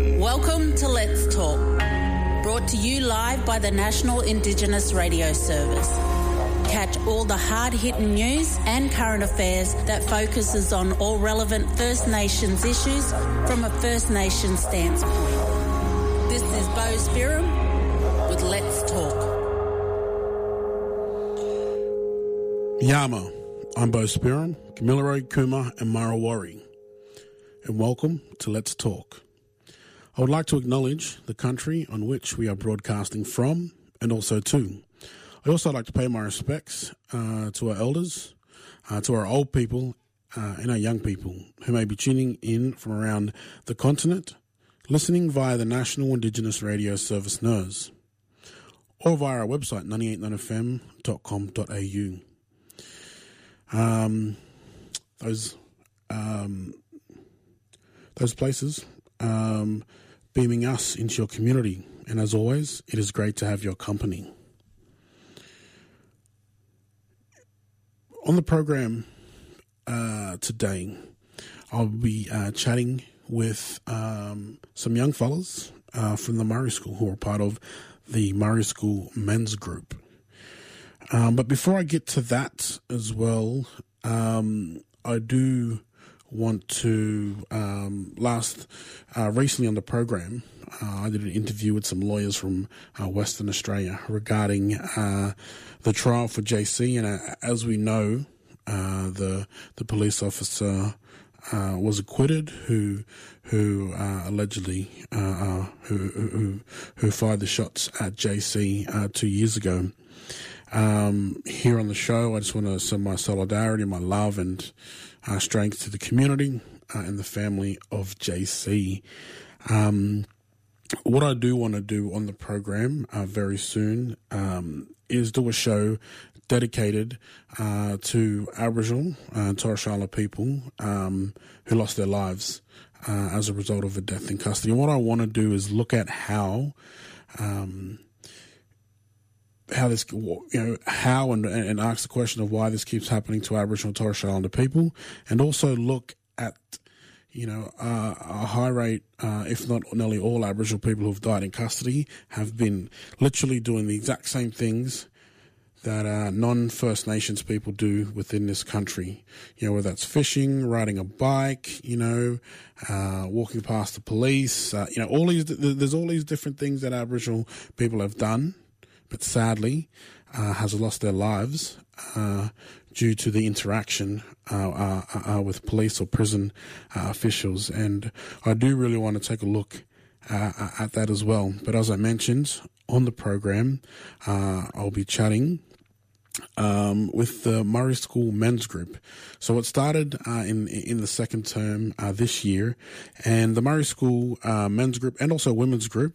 Welcome to Let's Talk, brought to you live by the National Indigenous Radio Service. Catch all the hard-hitting news and current affairs that focuses on all relevant First Nations issues from a First Nations standpoint. This is Bo Spirim with Let's Talk. Yama, I'm Bo Spirim, Kamilaroi, Kuma and Marawari, and welcome to Let's Talk. I would like to acknowledge the country on which we are broadcasting from and also to. I also like to pay my respects to our elders, to our old people and our young people who may be tuning in from around the continent, listening via the National Indigenous Radio Service NIRS, or via our website 989fm.com.au. Those places beaming us into your community, and as always, it is great to have your company. On the program today, I'll be chatting with some young fellas from the Murray School who are part of the Murray School Men's Group. But before I get to that as well, I do want to, recently on the program, I did an interview with some lawyers from Western Australia regarding the trial for JC, and as we know, the police officer was acquitted who allegedly who fired the shots at JC 2 years ago. Here on the show, I just want to send my solidarity, my love and strength to the community and the family of JC. What I do want to do on the program very soon is do a show dedicated to Aboriginal and Torres Strait Islander people who lost their lives as a result of a death in custody. And what I want to do is look at how this, how and ask the question of why this keeps happening to Aboriginal Torres Strait Islander people, and also look at, a high rate, if not nearly all Aboriginal people who've died in custody have been literally doing the exact same things that non-First Nations people do within this country. Whether that's fishing, riding a bike, walking past the police, there's all these different things that Aboriginal people have done, but sadly has lost their lives due to the interaction with police or prison officials. And I do really want to take a look at that as well. But as I mentioned on the program, I'll be chatting with the Murray School Men's Group. So it started in the second term this year, and the Murray School Men's Group and also Women's Group,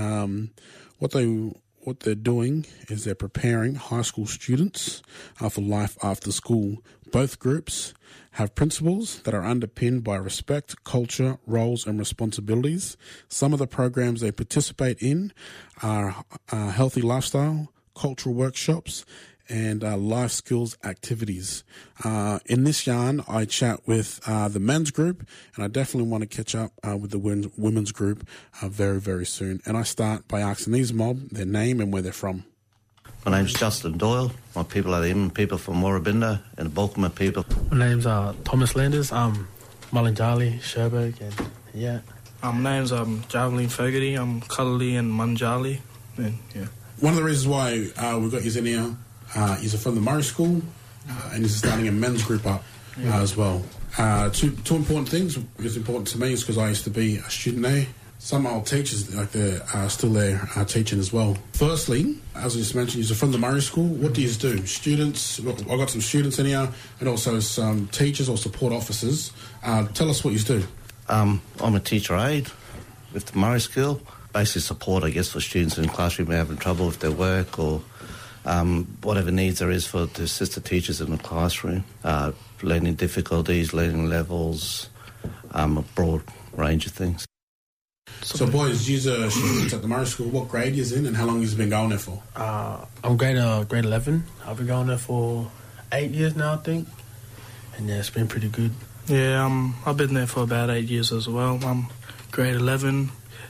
what they're doing is they're preparing high school students for life after school. Both groups have principles that are underpinned by respect, culture, roles, and responsibilities. Some of the programs they participate in are healthy lifestyle, cultural workshops, and life skills activities. In this yarn, I chat with the men's group, and I definitely want to catch up with the women's group very, very soon. And I start by asking these mob their name and where they're from. My name's Justin Doyle. My people are the Inman people from Warrabinda and the Balcoma people. My name's Thomas Landers. I'm Mullinjali, Sherbrooke, and yeah. My name's Javelin Fogarty. I'm Cullally and Munjali, and yeah. One of the reasons why we've got you in here, he's from the Murray School, and he's starting a men's group up as well. Two important things is important to me is because I used to be a student there. Some old teachers, they're still there teaching as well. Firstly, as I just mentioned, you're from the Murray School. What do you do? Students, I've got some students in here and also some teachers or support officers. Tell us what you do. I'm a teacher aide with the Murray School. Basically support, I guess, for students in the classroom who are having trouble with their work or whatever needs there is for the assistant teachers in the classroom. Learning difficulties, learning levels, a broad range of things. So boys, you're students at the Murray School. What grade you're in and how long you've been going there for? I'm grade 11. I've been going there for 8 years now, I think. And yeah, it's been pretty good. Yeah, I've been there for about 8 years as well. I'm grade 11.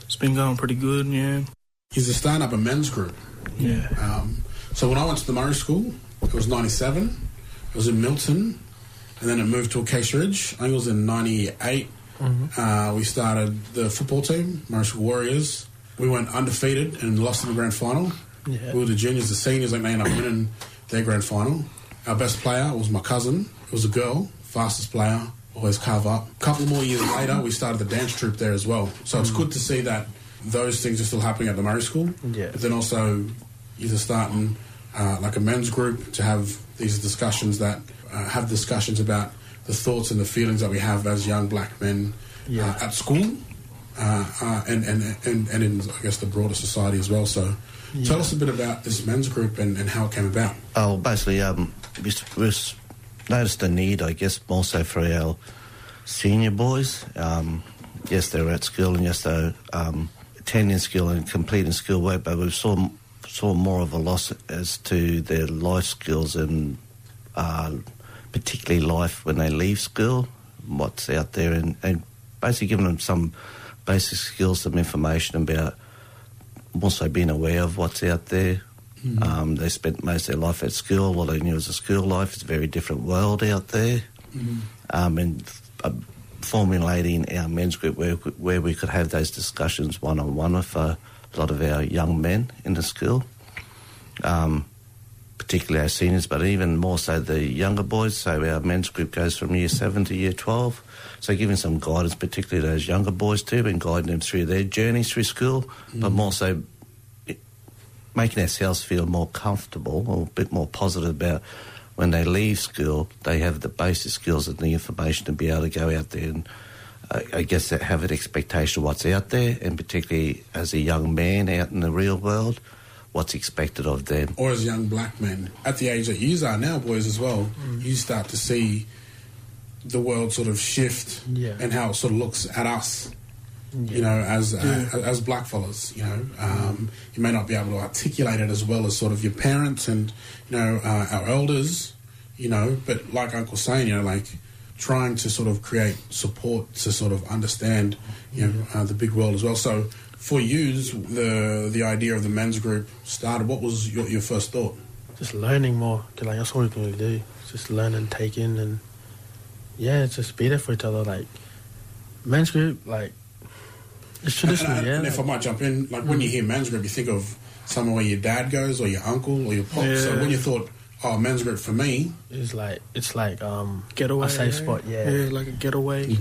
It's been going pretty good, yeah. He's a stand-up and men's group. Yeah. So when I went to the Murray School, it was 97. It was in Milton. And then it moved to Acacia Ridge. I think it was in 98. We started the football team, Murray School Warriors. We went undefeated and lost in the grand final. Yeah. We were the juniors, the seniors, like they ended up winning their grand final. Our best player was my cousin. It was a girl, fastest player, always carve up. A couple more years later, we started the dance troupe there as well. So it's good to see that those things are still happening at the Murray School. Yeah. But then also, you're starting like a men's group to have these discussions that have discussions about the thoughts and the feelings that we have as young black men at school and in, I guess, the broader society as well. So tell us a bit about this men's group and how it came about. Oh, basically, we noticed a need, I guess, more so for our senior boys. Yes, they're at school and yes, they're attending school and completing school work, but we saw more of a loss as to their life skills and particularly life when they leave school, what's out there, and basically giving them some basic skills, some information about also being aware of what's out there. They spent most of their life at school. What they knew was a school life. It's a very different world out there. And formulating our men's group where we could have those discussions one-on-one with a lot of our young men in the school, particularly our seniors, but even more so the younger boys. So our men's group goes from year 7 to year 12. So giving some guidance, particularly to those younger boys too, and guiding them through their journeys through school, but more so making ourselves feel more comfortable or a bit more positive about when they leave school, they have the basic skills and the information to be able to go out there and I guess have an expectation of what's out there, and particularly as a young man out in the real world, what's expected of them. Or as young black men. At the age that you are now, boys, as well, you start to see the world sort of shift and how it sort of looks at us, you know, as black fellas, you know. You may not be able to articulate it as well as sort of your parents and, you know, our elders, you know, but like Uncle's saying, you know, like trying to sort of create support to sort of understand, you know, the big world as well. So for you, the idea of the men's group started. What was your first thought? Just learning more, cause like that's all we can really do. Just learn and take in, and just be there for each other. Like men's group, like it's traditional. And if I might jump in, like when you hear men's group, you think of somewhere where your dad goes or your uncle or your pop. Yeah. So when you thought, oh, men's group for me, it's like getaway, a safe spot. Yeah, like a getaway.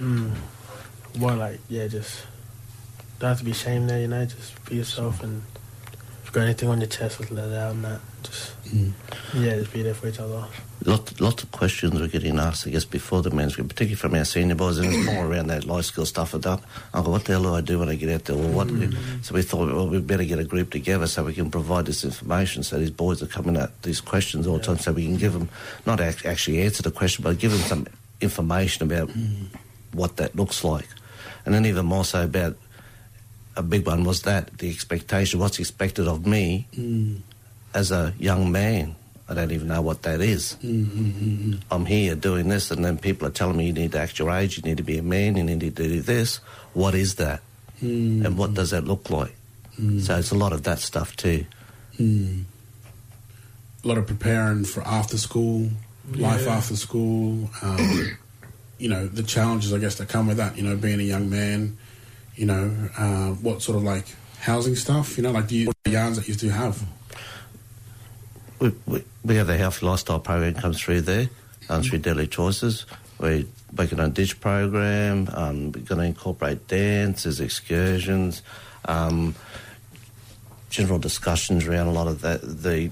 More like just don't have to be ashamed there, you know. Just be yourself, and if you've got anything on your chest, just let it out and that. Just just be there for each other. Lots of questions were getting asked, I guess, before the men's group, particularly from our senior boys, and it's more around that life skill stuff. Uncle, what the hell do I do when I get out there? Well, what? So we thought, well, we'd better get a group together so we can provide this information, so these boys are coming at these questions all the time, so we can give them, not actually answer the question, but give them some information about what that looks like. And then even more so about, a big one was that, the expectation, what's expected of me as a young man. I don't even know what that is. I'm here doing this, and then people are telling me you need to act your age, you need to be a man, you need to do this. What is that? And what does that look like? So it's a lot of that stuff too. A lot of preparing for after school, life after school, you know, the challenges, I guess, that come with that, you know, being a young man, you know, what sort of like housing stuff, you know, like what yarns that you do have? We have the Healthy Lifestyle program comes through there, through Daily Choices. We're working on a ditch program. We're going to incorporate dances, excursions, general discussions around a lot of that.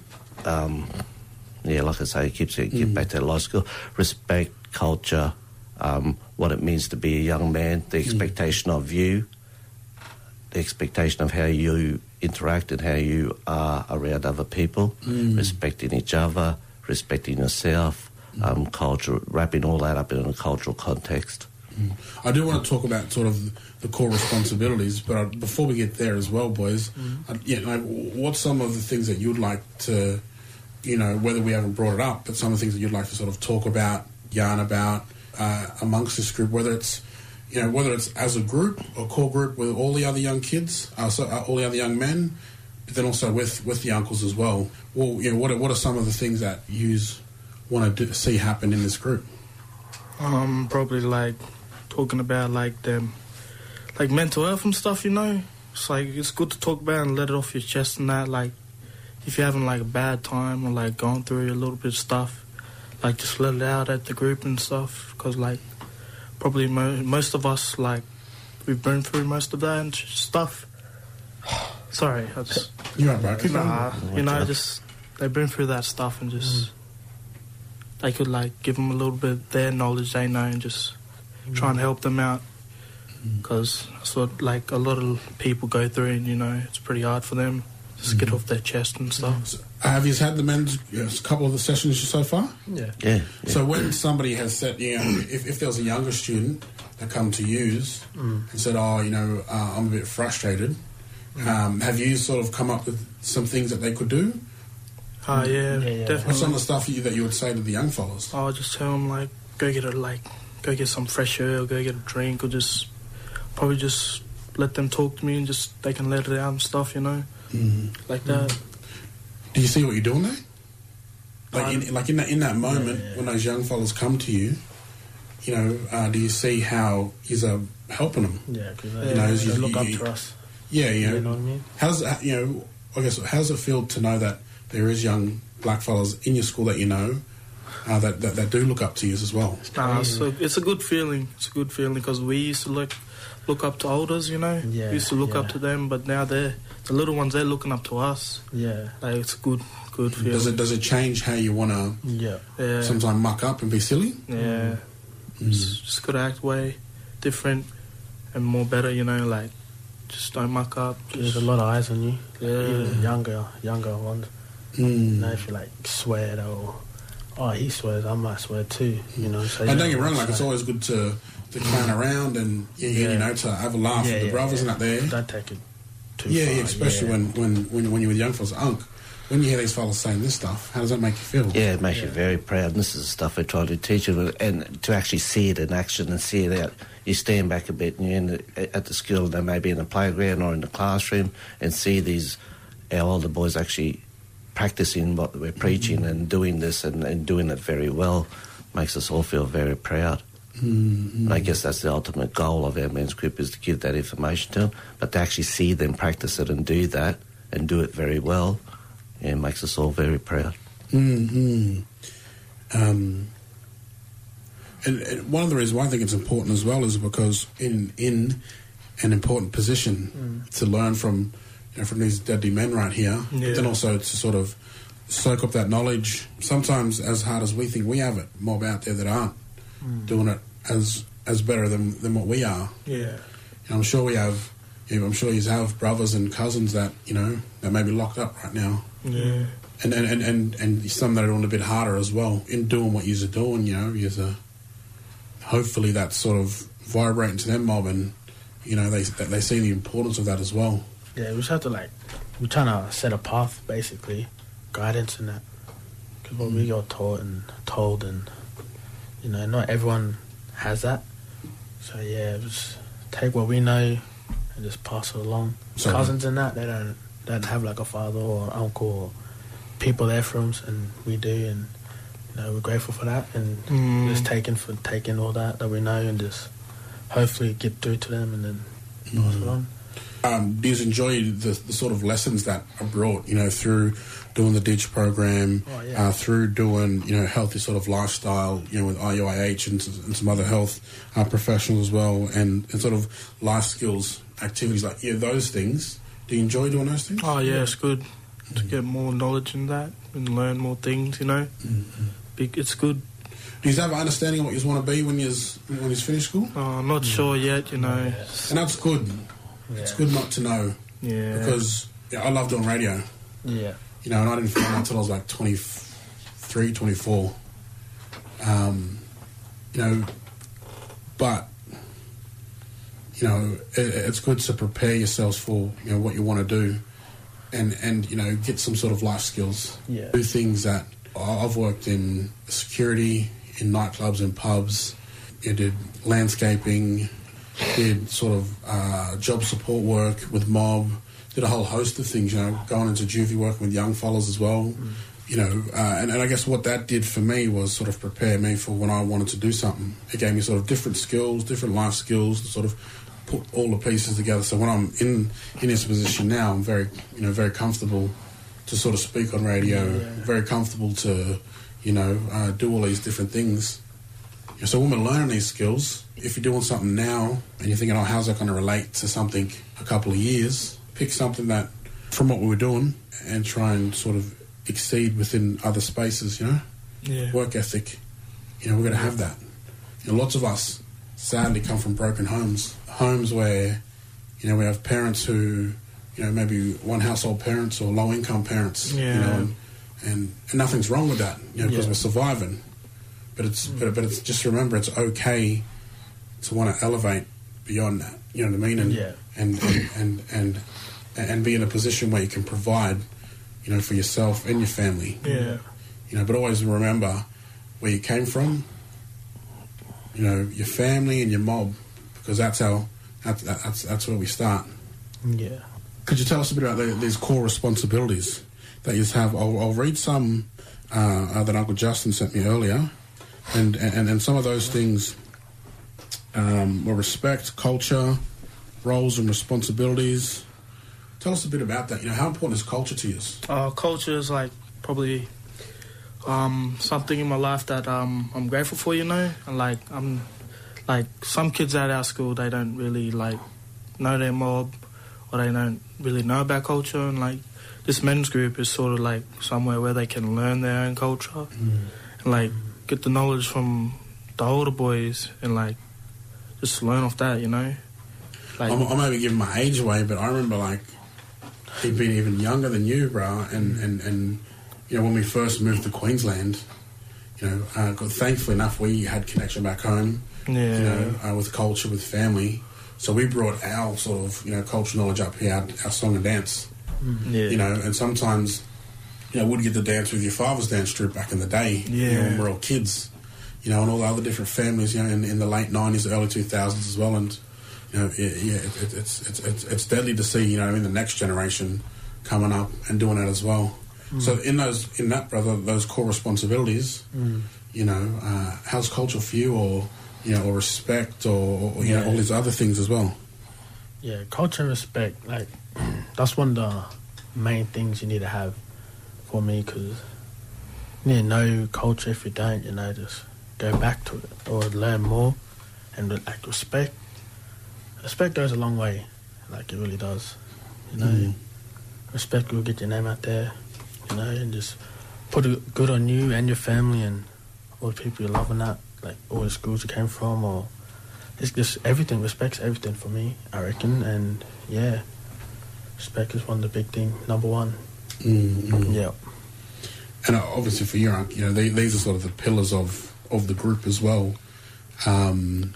Like I say, keep back to that life skill, respect, culture, what it means to be a young man, the expectation of you, the expectation of how you interact and how you are around other people, respecting each other, respecting yourself, culture, wrapping all that up in a cultural context. I do want to talk about sort of the core responsibilities, but before we get there as well, boys, what's some of the things that you'd like to, you know, whether we haven't brought it up, but some of the things that you'd like to sort of talk about, yarn about amongst this group, whether it's, whether it's as a group or core group with all the other young kids, all the other young men, but then also with the uncles as well. Well, what are some of the things that you want to see happen in this group? Probably like talking about like them, like mental health and stuff. It's like it's good to talk about and let it off your chest and that. Like if you're having like a bad time or like going through a little bit of stuff, like just let it out at the group and stuff. Because like probably most of us, like we've been through most of that and stuff. Sorry, I just You're right, bro. Keep going. just they've been through that stuff and just they could like give them a little bit of their knowledge they know and just try and help them out. Because that's what like a lot of people go through, and it's pretty hard for them just get off their chest and stuff. So, have you had the men's a couple of the sessions so far? Yeah. So when somebody has said, if there was a younger student that come to use and said, I'm a bit frustrated, have you sort of come up with some things that they could do? Yeah, definitely. What's some of the stuff that you would say to the young fellas? I'll just tell them like go get some fresh air, or go get a drink, or just probably just let them talk to me and just they can let it out and stuff, like that. Do you see what you're doing there? In that moment when those young fellas come to you, do you see how you're helping them? Yeah, because they look up to us. Yeah, you know what I mean. How's how's it feel to know that there is young black fellas in your school that that do look up to you as well? So it's a good feeling. It's a good feeling because we used to look up to elders, Yeah, we used to look up to them, but now the little ones, they're looking up to us. Yeah, like it's a good feeling. Does it change how you want to sometimes muck up and be silly? Yeah, just gotta act way different and more better, like just don't muck up. There's a lot of eyes on you. Yeah, even younger ones. If you like swear or he swears, I might swear too. So and don't get me wrong, it's always good to clown around and to have a laugh with the brothers and that there. Don't take it too far. Yeah, especially when you're with young fellas. When you hear these fellas saying this stuff, how does that make you feel? Yeah, it makes you very proud. And this is the stuff we try to teach you, and to actually see it in action and see it out. You stand back a bit and you're at the school, they may be in the playground or in the classroom, and see our older boys actually practicing what we're preaching and doing this and doing it very well. Makes us all feel very proud. And I guess that's the ultimate goal of our men's group, is to give that information to them, but to actually see them practice it and do that and do it very well, it makes us all very proud. And one of the reasons why I think it's important as well is because in an important position to learn from these deadly men right here, but then also to sort of soak up that knowledge. Sometimes, as hard as we think we have it, mob out there that aren't doing it as better than what we are. Yeah, and I'm sure we have. I'm sure you have brothers and cousins that that may be locked up right now. Yeah, and some that are doing a bit harder as well in doing what you're doing. Hopefully that's sort of vibrating to them mob, and they see the importance of that as well. Yeah, we just have to we're trying to set a path, basically, guidance in that. Because what we got taught and told, and not everyone has that. So yeah, just take what we know and just pass it along. So, cousins and that, they don't have a father or uncle or people there for them, and we do, and we're grateful for that, and just taking all that we know and just hopefully get through to them and then pass it on. Do you enjoy the sort of lessons that are brought, through doing the Ditch program, through doing, healthy sort of lifestyle, with IUIH and some other health professionals as well, and sort of life skills activities like those things? Do you enjoy doing those things? Oh yeah, it's good to get more knowledge in that and learn more things. It's good. Do you have an understanding of what you want to be when you finish school? I'm not sure yet. And that's good. Yeah. It's good not to know. Yeah. Because I love doing radio. Yeah. And I didn't find out until I was like 23, 24. But it's good to prepare yourselves for what you want to do, and get some sort of life skills. Yeah. Do things that I've worked in security, in nightclubs and pubs. I did landscaping. did sort of job support work with mob, did a whole host of things, going into juvie, working with young fellas as well. And I guess what that did for me was sort of prepare me for when I wanted to do something. It gave me sort of different skills, different life skills to sort of put all the pieces together. So when I'm in this position now, I'm very, very comfortable to sort of speak on radio, very comfortable to, do all these different things. So when we're learning these skills, if you're doing something now and you're thinking, how's that going to relate to something a couple of years, pick something that, from what we were doing, and try and sort of exceed within other spaces, Work ethic. We're going to have that. Lots of us, sadly, come from broken homes where, we have parents who, maybe one household parents or low-income parents, and nothing's wrong with that, because we're surviving. But it's just remember, it's okay to want to elevate beyond that. You know what I mean? And be in a position where you can provide, for yourself and your family. Yeah. But always remember where you came from. Your family and your mob, because that's where we start. Yeah. Could you tell us a bit about these core responsibilities that you have? I'll read some that Uncle Justin sent me earlier. And some of those things were respect, culture, roles and responsibilities. Tell us a bit about that. How important is culture to you? Culture is probably something in my life that I'm grateful for, and I'm some kids at our school, they don't really know their mob, or they don't really know about culture, and this men's group is sort of somewhere where they can learn their own culture and get the knowledge from the older boys and just learn off that, I may be giving my age away, but I remember he'd been even younger than you, bro, and when we first moved to Queensland, thankfully enough we had connection back home, with culture, with family, so we brought our sort of cultural knowledge up here, our song and dance, and sometimes would get to dance with your father's dance troupe back in the day, when we were all kids, and all the other different families, in the late 90s, early 2000s as well, and it's deadly to see, in the next generation coming up and doing that as well. So in that, brother, those core responsibilities, how's culture for you, or or respect, or all these other things as well? Yeah, culture and respect, that's one of the main things you need to have for me, because you need to know culture. If you don't, just go back to it or learn more. And respect goes a long way, it really does. Respect will get your name out there, and just put it good on you and your family and all the people you love, and that, all the schools you came from, or it's just everything. Respect's everything for me, I reckon. And respect is one of the big thing, number one. Yeah. And obviously for you, these are sort of the pillars of the group as well. When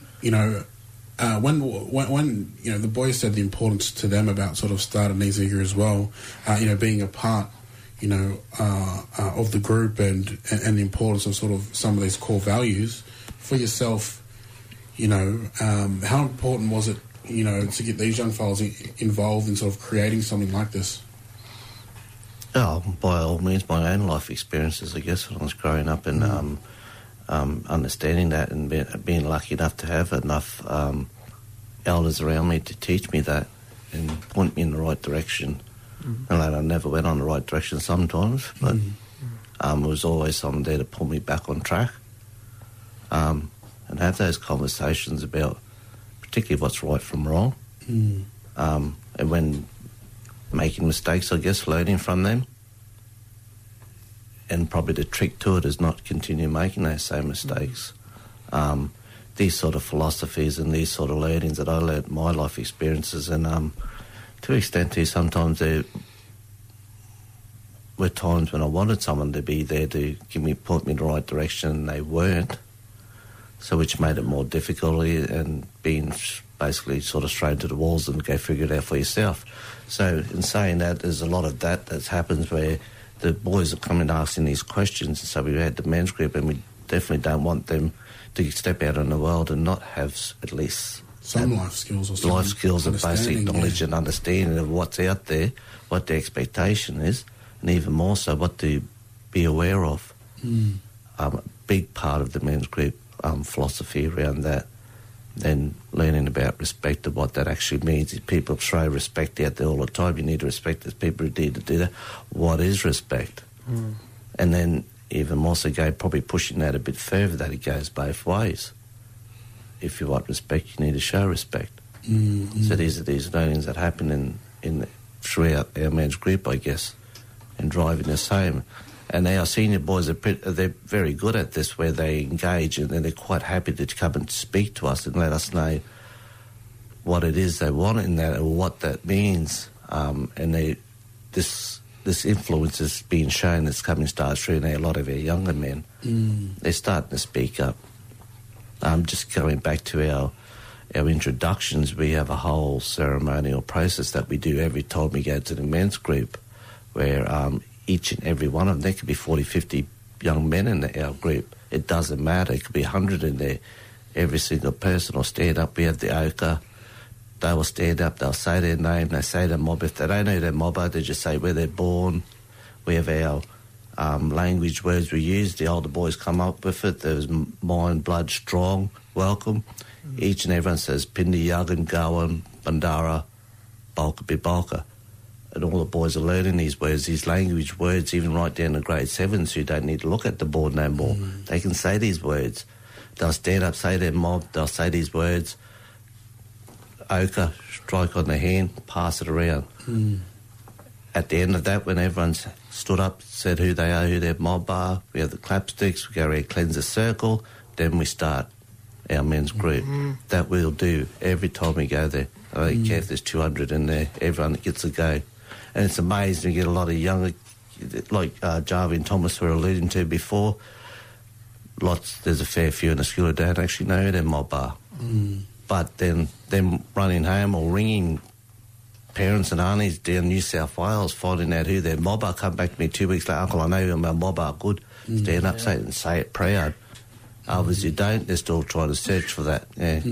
the boys said the importance to them about sort of starting these here as well, being a part, of the group and the importance of sort of some of these core values for yourself, how important was it, to get these young fellas involved in sort of creating something like this? Oh, by all means, my own life experiences, I guess, when I was growing up, and understanding that, and being lucky enough to have enough elders around me to teach me that and point me in the right direction. And I never went on the right direction sometimes, but there was always someone there to pull me back on track, and have those conversations about particularly what's right from wrong, and when making mistakes, I guess, learning from them. And probably the trick to it is not continue making those same mistakes. These sort of philosophies and these sort of learnings that I learned, my life experiences, and to an extent too, sometimes there were times when I wanted someone to be there to point me in the right direction, and they weren't, so which made it more difficult, and being basically sort of straight to the walls and go figure it out for yourself. So in saying that, there's a lot of that happens where the boys are coming asking these questions, and so we had the men's group, and we definitely don't want them to step out in the world and not have at least some life skills or some life skills and basic understanding, knowledge and understanding of what's out there, what the expectation is, and even more so what to be aware of. A big part of the men's group philosophy around that, then learning about respect and what that actually means. If people throw respect out there all the time, you need to respect those people who need to do that. What is respect? And then even more so probably pushing that a bit further, that it goes both ways. If you want respect, you need to show respect. So these are these learnings that happen in throughout our men's group, I guess, and driving us home. And our senior boys, they're very good at this, where they engage and they're quite happy to come and speak to us and let us know what it is they want in that or what that means. And this influence is being shown that's coming starts through now. A lot of our younger men, they're starting to speak up. Just going back to our introductions, we have a whole ceremonial process that we do every time we go to the men's group, where each and every one of them, there could be 40, 50 young men in our group. It doesn't matter. It could be 100 in there. Every single person will stand up. We have the ochre. They will stand up. They'll say their name. They say their mob. If they don't know their mobber, they just say where they're born. We have our language words we use. The older boys come up with it. There's mind, blood, strong, welcome. Each and everyone says Pindi, Yagan, Gawan, Bandara, Balka, Bibalka. And all the boys are learning these words, these language words, even right down to grade 7s who don't need to look at the board no more. They can say these words. They'll stand up, say their mob, they'll say these words. Ochre, strike on the hand, pass it around. At the end of that, when everyone's stood up, said who they are, who their mob are, we have the clapsticks, we go around, cleanse the circle, then we start our men's group. That we'll do every time we go there. I don't care if there's 200 in there, everyone gets a go. And it's amazing, you get a lot of younger, like Jarvie and Thomas were alluding to before. There's a fair few in the school who don't actually know who their mob are. But then them running home or ringing parents and aunties down New South Wales, finding out who their mob are, come back to me 2 weeks later, Uncle, I know who my mob are, good. Stand up, say it proud. Others who don't, they're still trying to search for that.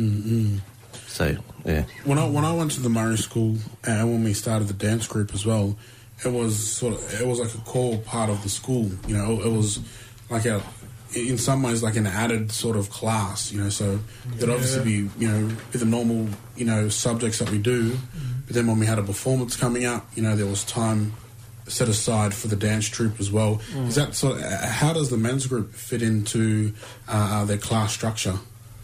So, yeah. When I went to the Murray School and when we started the dance group as well, it was like a core part of the school. You know, it was like in some ways like an added sort of class. You know, so there'd obviously be with the normal subjects that we do, but then when we had a performance coming up, there was time set aside for the dance troupe as well. Is that how does the men's group fit into their class structure?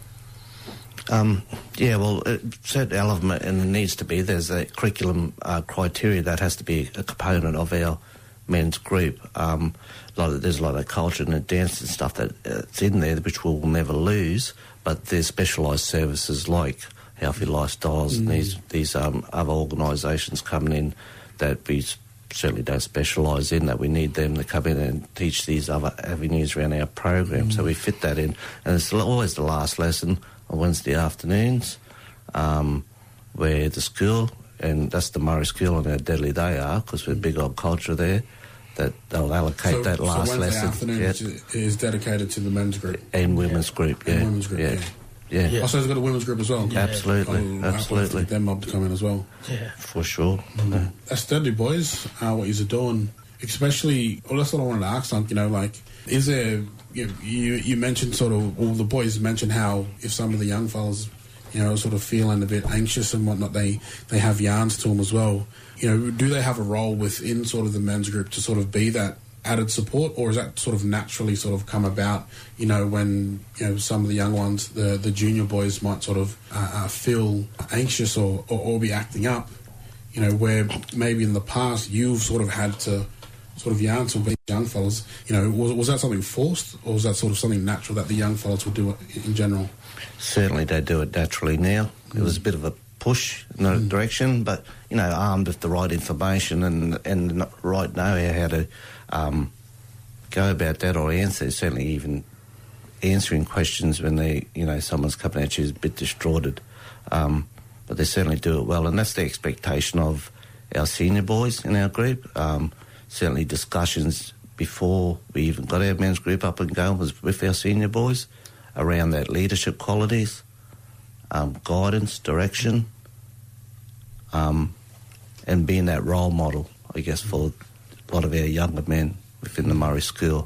Certain element, and it needs to be, there's a curriculum criteria that has to be a component of our men's group. There's a lot of culture and dance and stuff that's in there, which we'll never lose, but there's specialised services like Healthy Lifestyles and these other organisations coming in that we certainly don't specialise in, that we need them to come in and teach these other avenues around our program. So we fit that in. And it's always the last lesson on Wednesday afternoons, where the school, and that's the Murray School on our Deadly Day are, because we're big on culture there, that they'll allocate that last lesson. So Wednesday afternoon is dedicated to the men's group? And women's group, And women's group, yeah. Also, they've got a women's group as well? Yeah. Absolutely. Absolutely. Them mob to come in as well. Yeah. For sure. That's deadly, boys, what you're doing. Especially, that's what I wanted to ask, is there, you mentioned the boys mentioned how if some of the young fellas, sort of feeling a bit anxious and whatnot, they have yarns to them as well. Do they have a role within sort of the men's group to sort of be that added support, or is that sort of naturally sort of come about, when, some of the young ones, the junior boys might sort of feel anxious or be acting up, where maybe in the past you've sort of had to sort of yarn to these young fellas, was that something forced, or was that sort of something natural that the young fellas would do in general? Certainly they do it naturally now. It was a bit of a push in that direction, but, armed with the right information and right know how to go about that or answer, certainly even answering questions when someone's coming at you is a bit distorted. But they certainly do it well, and that's the expectation of our senior boys in our group. Certainly discussions before we even got our men's group up and going was with our senior boys around that leadership qualities, guidance, direction, and being that role model, I guess, for a lot of our younger men within the Murray School.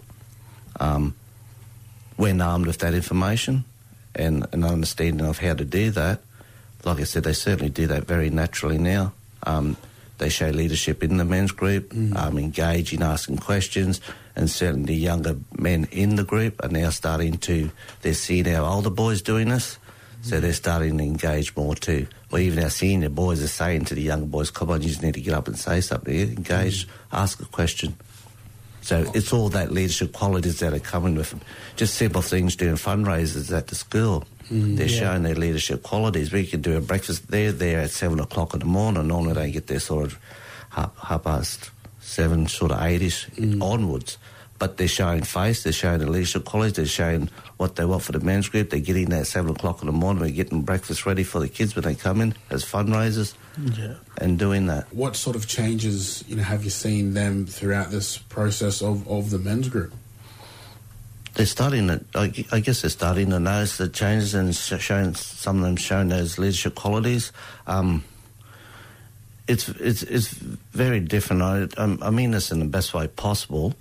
When armed with that information and an understanding of how to do that, like I said, they certainly do that very naturally now. They show leadership in the men's group, engage in asking questions, and certainly the younger men in the group are now they're seeing our older boys doing this, so they're starting to engage more too. Or even our senior boys are saying to the younger boys, come on, you just need to get up and say something, engage, ask a question. So it's all that leadership qualities that are coming with them. Just simple things, doing fundraisers at the school. They're showing their leadership qualities. We can do a breakfast. They're there at 7 o'clock in the morning. Normally they get there sort of half past 7, sort of 8-ish onwards. But they're showing face, they're showing the leadership qualities, they're showing what they want for the men's group. They're getting there at 7 o'clock in the morning. We're getting breakfast ready for the kids when they come in as fundraisers and doing that. What sort of changes, have you seen them throughout this process of the men's group? They're starting to, I guess they're starting to notice the changes and showing, some of them showing those leadership qualities. It's very different. I mean this in the best way possible.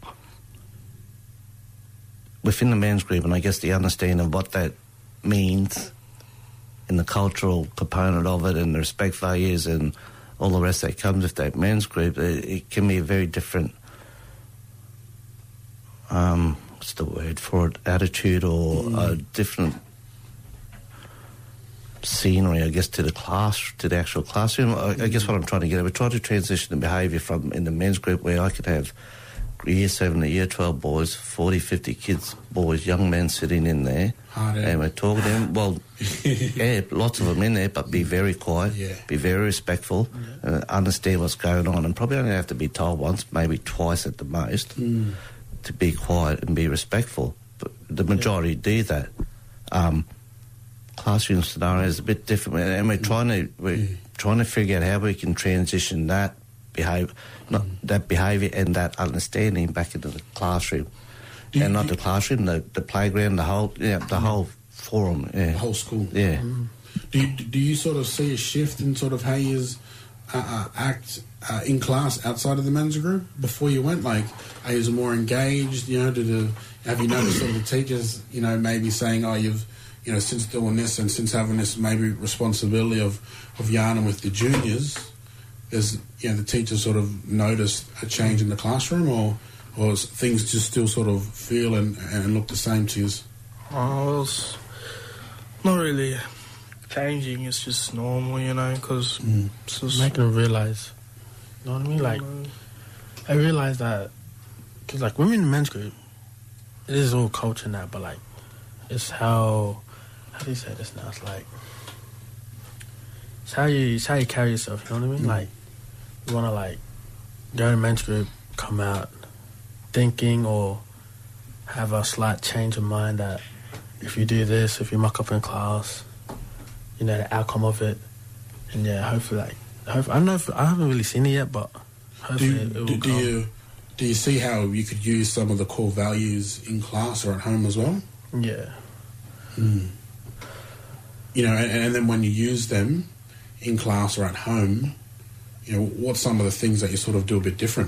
Within the men's group, and I guess the understanding of what that means in the cultural component of it and the respect values and all the rest that comes with that men's group, it can be a very different, what's the word for it, attitude or a different scenery, I guess, to the actual classroom. I guess what I'm trying to get at, we're trying to transition the behaviour from in the men's group where I could have Year 7 to Year 12 boys, 40, 50 kids, boys, young men sitting in there, and we're talking to them. Well, lots of them in there, but be very quiet, be very respectful, and understand what's going on. And probably only have to be told once, maybe twice at the most, to be quiet and be respectful. But the majority do that. Classroom scenario is a bit different, and we're trying to figure out how we can transition that that behaviour and that understanding back into the classroom, not the classroom, the playground, the whole forum, the whole school. Yeah. Do you sort of see a shift in sort of how you act in class outside of the men's group before you went? Like, are you more engaged? Have you noticed sort of the teachers, maybe saying, oh, you've, since doing this and since having this maybe responsibility of yarning with the juniors, is the teachers sort of noticed a change in the classroom, or things just still sort of feel and look the same to you? Oh, it's not really changing. It's just normal, because it's just making them realise. You know what I mean? Like, I realise that, because like when we're in the men's group, it is all culture now, but like, it's how do you say this now? It's like, it's how you carry yourself. You know what I mean? Like, you want to like go in a men's group, come out thinking or have a slight change of mind that if you do this, if you muck up in class, the outcome of it, and hopefully I don't know if I haven't really seen it yet, but hopefully it will come. Do you see how you could use some of the core values in class or at home as well? Yeah. And then when you use them in class or at home, what's some of the things that you sort of do a bit different?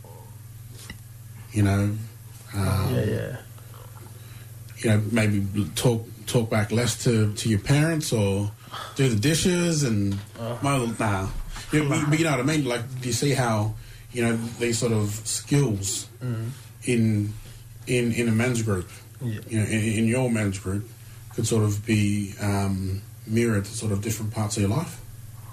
Maybe talk back less to your parents, or do the dishes and but you know what I mean? Like, do you see how these sort of skills in a men's group, in your men's group, could sort of be mirrored to sort of different parts of your life?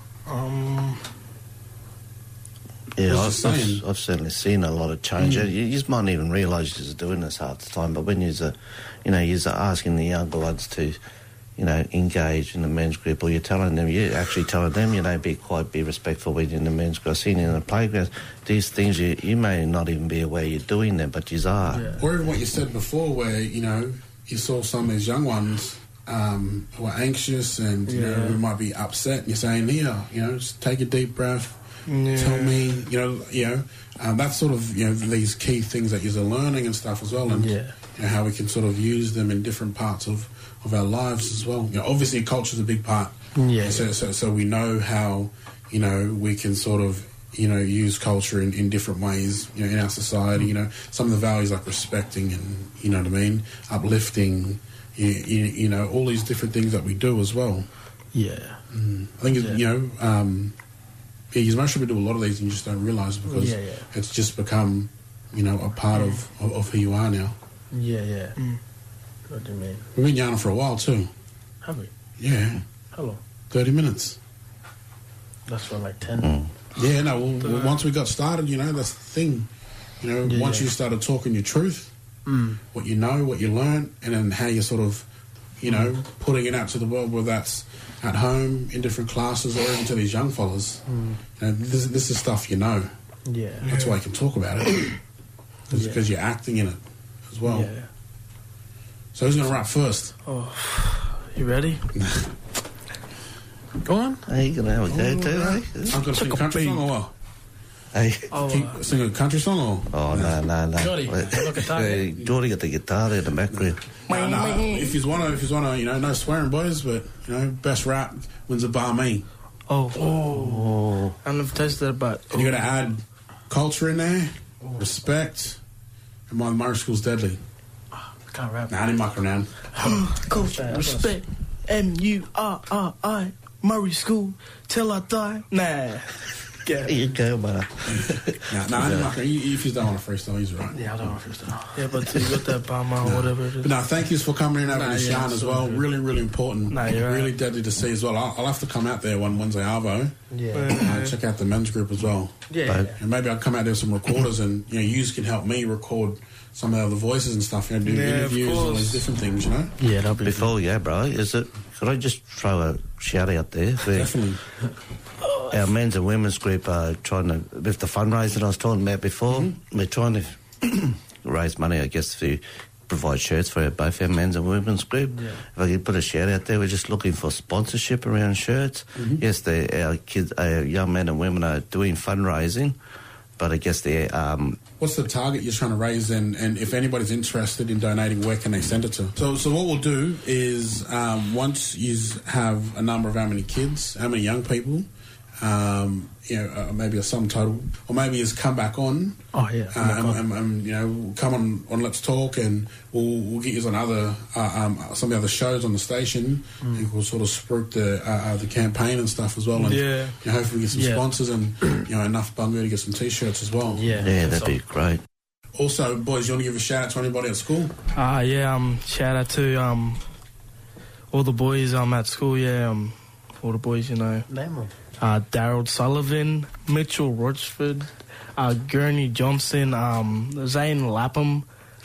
Yeah, I've certainly seen a lot of change. You just might not even realise you're doing this half the time, but when you're asking the younger ones to, engage in the men's group, or you're actually telling them, be quiet, be respectful when you're in the men's group. I've seen in the playground, these things you may not even be aware you're doing them, but you are. Yeah. Or even what you said before, where, you saw some of these young ones who are anxious and, who might be upset, and you're saying, just take a deep breath, Tell me, that's sort of, these key things that you're learning and stuff as well, and how we can sort of use them in different parts of our lives as well. Obviously culture's a big part. So we know how, we can sort of, use culture in different ways, in our society. Some of the values like respecting and, uplifting, all these different things that we do as well. Yeah. I think, you most should do a lot of these and you just don't realise because it's just become, a part of who you are now. Yeah. What do you mean? We've been yarning for a while too. Have we? Yeah. How long? 30 minutes. That's for like 10. Yeah, no, once we got started, that's the thing. Once you started talking your truth, what you know, what you learn, and then how you sort of, putting it out to the world, whether that's at home, in different classes, or even to these young fellas. This is stuff you know. Yeah. That's why you can talk about it. Because you're acting in it as well. Yeah. So who's going to rap first? Oh, you ready? Go on. Hey, you can have a go too, eh? I'm going to sing a country song or what? Hey. Sing a country song or? Oh, no. Geordie, look at that. Geordie got the guitar there in the background. No. If you want to, no swearing, boys, but, best rap wins a bar me. Oh. I never tasted that, but... And you got to add culture in there, respect, and my Murray School's deadly. I can't rap. Nah, I didn't muck around. Culture, respect, M-U-R-R-I, Murray School, till I die. Nah. There you go, man. No, I didn't muck around. If you don't want to freestyle, he's right. Yeah, I don't want to freestyle. Yeah, but you got that Bama or whatever it is. But no, thank you for coming in and having this yarn as well. Good. Really, really important. You're really right. deadly to see as well. I'll have to come out there one Wednesday, Arvo. Yeah. Check out the men's group as well. Yeah. And maybe I'll come out there with some recorders and, you can help me record some of the other voices and stuff, do interviews and all these different things, Yeah, that'll be Before we go, bro, could I just throw a shout out there? Definitely. Our men's and women's group are trying to, with the fundraising I was talking about before, we're trying to raise money, I guess, to provide shirts for both our men's and women's group. Yeah. If I could put a shout out there, we're just looking for sponsorship around shirts. Yes, our young men and women are doing fundraising, but I guess they're... What's the target you're trying to raise, and if anybody's interested in donating, where can they send it to? So what we'll do is once you have a number of how many kids, how many young people, maybe a sum total, or maybe it's come back on. Oh yeah. Come on Let's Talk, and we'll get you on other some of the other shows on the station. And we'll sort of spruik the campaign and stuff as well. And hopefully get some sponsors and enough bungo to get some t-shirts as well. Yeah, that'd be great. Also, boys, you want to give a shout out to anybody at school? Shout out to all the boys at school. All the boys, Name them. Daryl Sullivan, Mitchell Rochford, Gurney Johnson, Zane Lapham,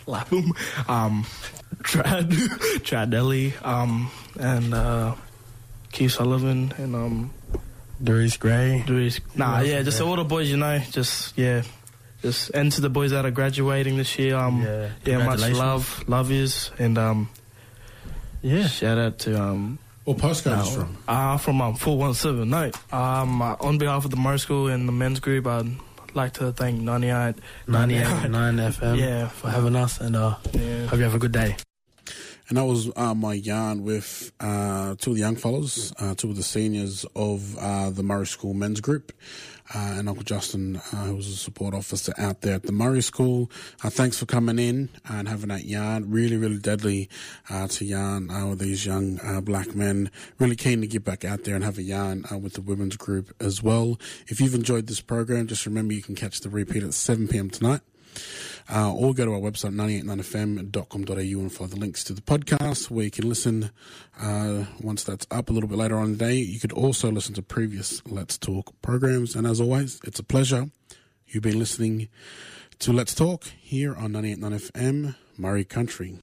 Tradelli, and Keith Sullivan, and Darius Gray. Just all the boys, just and to the boys that are graduating this year. Much love is, and shout out to What postcode is from? From 4179. On behalf of the Murray School and the men's group, I'd like to thank 98.9 FM for having us, and hope you have a good day. And that was my yarn with two of the young fellas, two of the seniors of the Murray School men's group, and Uncle Justin, who was a support officer out there at the Murray School. Thanks for coming in and having that yarn. Really, really deadly to yarn with these young black men. Really keen to get back out there and have a yarn with the women's group as well. If you've enjoyed this program, just remember you can catch the repeat at 7 p.m. tonight. Or go to our website, 989fm.com.au, and follow the links to the podcast where you can listen once that's up a little bit later on in the day. You could also listen to previous Let's Talk programs. And as always, it's a pleasure. You've been listening to Let's Talk here on 989 FM, Murray Country.